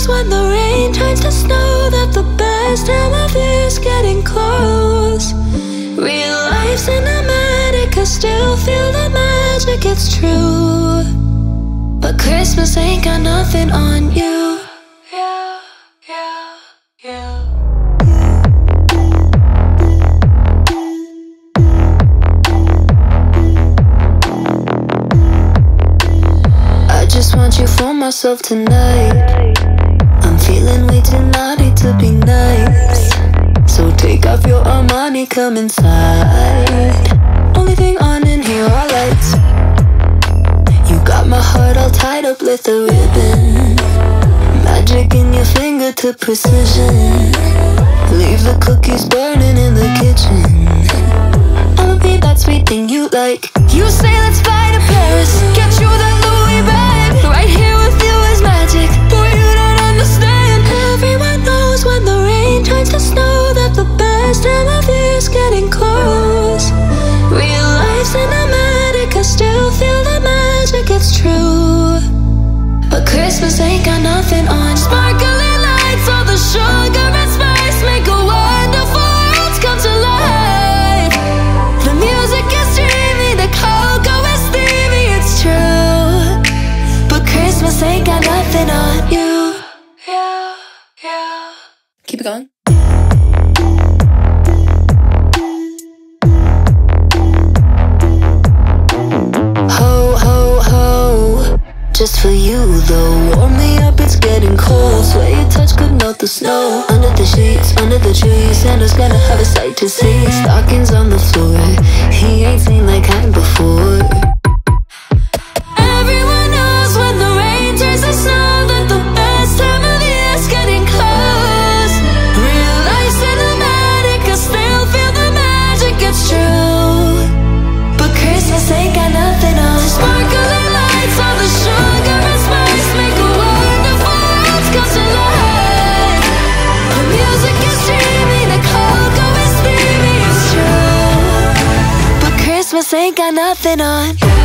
knows when the rain turns to snow that the best time of year's getting close. Real life's cinematic, I still feel the magic, it's true. But Christmas ain't got nothing on you. Yeah, yeah, yeah. I just want you for myself tonight. I'm feeling way too naughty to be nice. So take off your Armani, come inside. Only thing on in here are lights. You got my heart all tied up with a ribbon. Magic in your finger to precision. Leave the cookies burning in the kitchen. I'ma be that sweet thing you like. You say let's fly to Paris, get you that Louis bag. Right here with you is magic, boy you don't understand. Everyone knows when the rain turns to snow that the best time of year's getting close. Real life cinematic, I still feel the magic, it's true. But Christmas ain't got nothing on. Sparkling lights, all the sugar and spice make a wonderful world come to life. The music is dreamy, the cocoa is steamy, it's true. But Christmas ain't got nothing on you. Yeah, yeah. Keep it going. Ho, ho, ho. Just for you though, warm me up, it's getting cold. Swear your touch could melt the snow. Under the sheets, under the trees, Santa's gonna have a sight to see. Stockings on the floor, he ain't seen like kind before. Everyone knows when the rain turns to snow that the best time of year's getting close. Real life cinematic, I still feel the magic, it's true. But Christmas ain't got nothing on. Sparkling lights, all the sugar and spice make a wonderful world come to life. The music is dreamy, the cocoa is steamy, it's true. But Christmas ain't got nothing on.